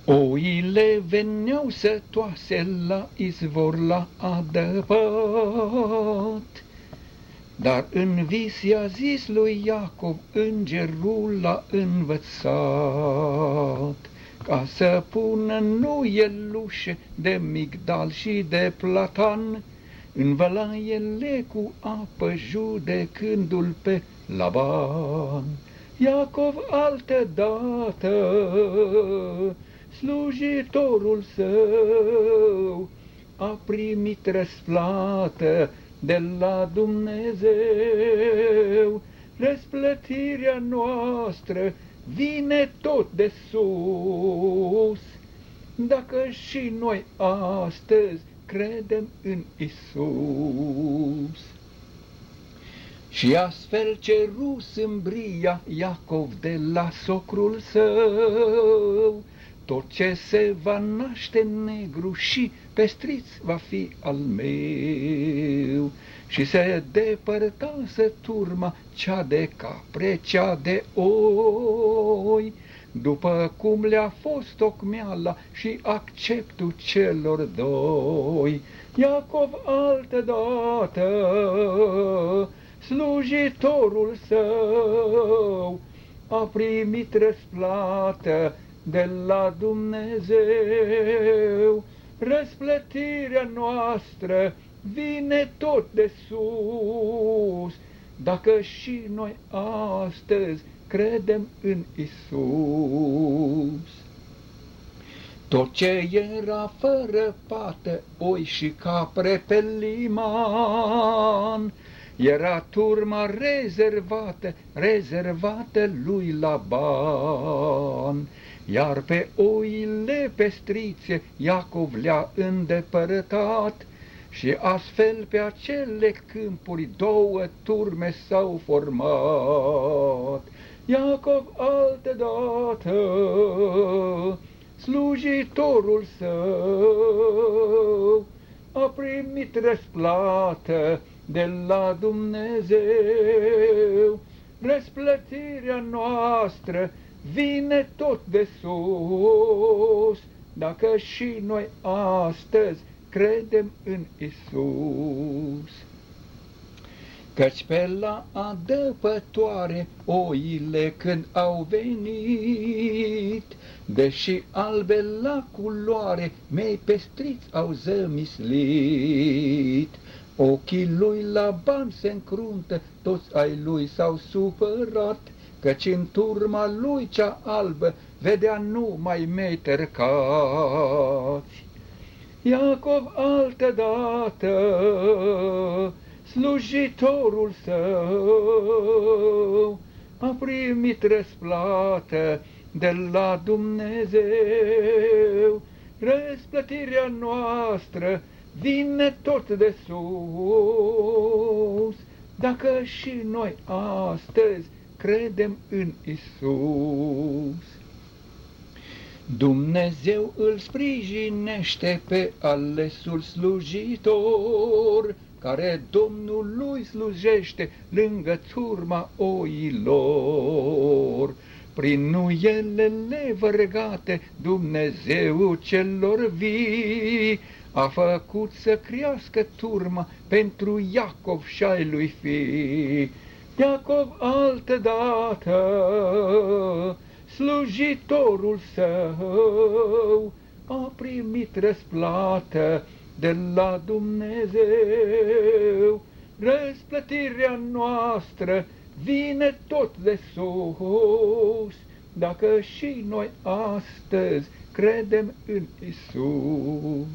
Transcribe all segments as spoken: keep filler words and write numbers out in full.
Oile veneau sătoase la izvor la adăpat, dar în vis i-a zis lui Iacov, îngerul l-a învățat, ca să pună nuielușe de migdal și de platan, în vălaiele cu apă judecându-l pe Laban. Iacov altădată, slujitorul său, a primit răsplată de la Dumnezeu. Răsplătirea noastră vine tot de sus, dacă și noi astăzi credem în Isus. Și astfel ceru sâmbria Iacov de la socrul său, tot ce se va naște negru și pestriț va fi al meu. Și se depărtase turma, cea de capre, cea de oi, după cum le-a fost tocmeala și acceptul celor doi. Iacov altădată, slujitorul său, a primit răsplată de la Dumnezeu. Răsplătirea noastră vine tot de sus, dacă și noi astăzi credem în Isus. Tot ce era fără pată, oi și capre pe liman, era turma rezervată, rezervată lui Laban. Iar pe oile pestrițe Iacov le-a îndepărtat, și astfel pe acele câmpuri două turme s-au format. Iacov altădată, slujitorul său, a primit răsplată de la Dumnezeu. Răsplătirea noastră vine tot de sus, dacă și noi astăzi credem în Isus. Căci pe la adăpătoare oile când au venit, deși albe la culoare, mei pestriți au zămislit. Ochii lui Laban se încruntă, toți ai lui s-au supărat, căci în turma lui cea albă vedea numai mei tercați. Iacov altădată, slujitorul său, a primit răsplată de la Dumnezeu. Răsplătirea noastră vine tot de sus, dacă și noi astăzi credem în Isus. Dumnezeu îl sprijinește pe alesul slujitor, care Domnului slujește lângă turma oilor. Prin nuielele vărgate Dumnezeu celor vii a făcut să crească turma pentru Iacov și-ai lui fi. Iacov altădată, slujitorul său, a primit răsplată de la Dumnezeu. Răsplătirea noastră vine tot de sus, dacă și noi astăzi credem în Isus.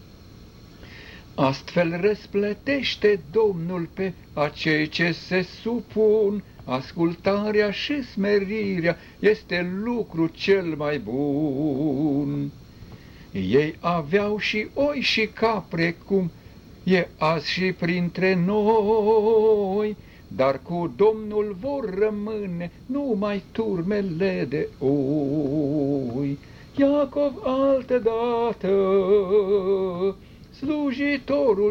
Astfel răsplătește Domnul pe acei ce se supun, ascultarea și smerirea este lucru cel mai bun. Ei aveau și oi și capre, cum e azi și printre noi, dar cu Domnul vor rămâne numai turmele de oi. Iacov altădată, slujitorul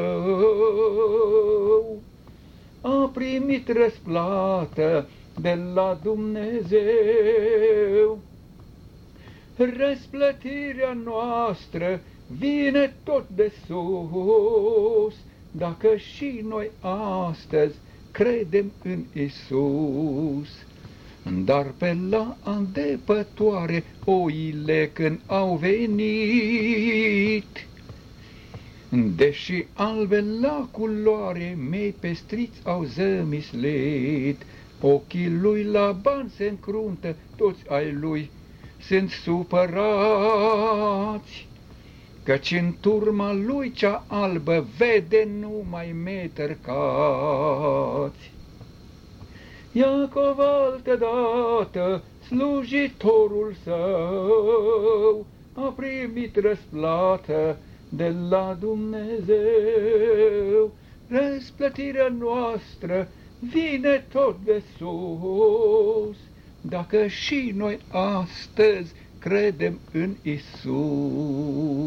său, a primit răsplată de la Dumnezeu. răsplătirea noastră vine tot de sus, dacă și noi astăzi credem în Isus. Dar pe la îndepătoare oile când au venit, deși albe la culoare, mei pestriți au zămislit, ochii lui Laban se încruntă, toți ai lui sunt supărați, căci în turma lui cea albă vede numai metercați. Iacov altădată, slujitorul său, a primit răsplată de la Dumnezeu. Răsplătirea noastră vine tot de sus, dacă și noi astăzi credem în Isus.